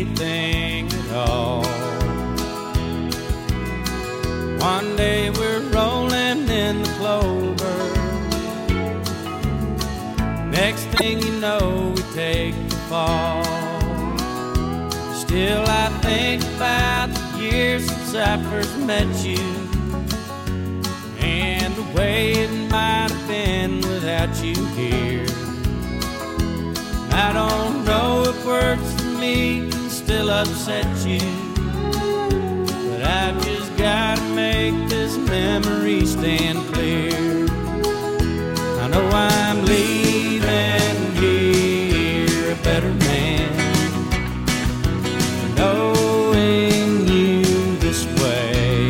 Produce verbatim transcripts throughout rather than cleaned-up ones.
anything at all. One day we're rolling in the clover. Next thing you know, we take the fall. Still I think about the years since I first met you, and the way it might have been without you here. I don't know if words for me can still upset you, but I've just gotta make this memory stand clear. I know I'm leaving here a better man, knowing you this way.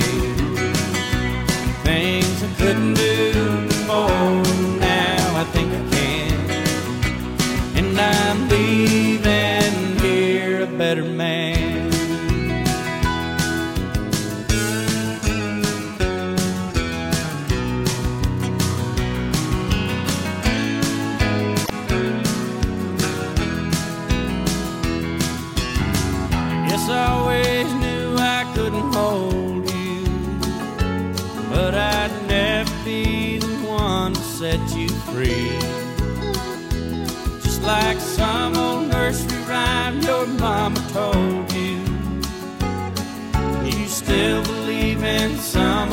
Things I couldn't do before, now I think I can. And I'm leaving here a better man. Yes, I always knew I couldn't hold you, but I'd never be the one to set you free. Just like some old nursery rhyme your mama told you, you still believe in some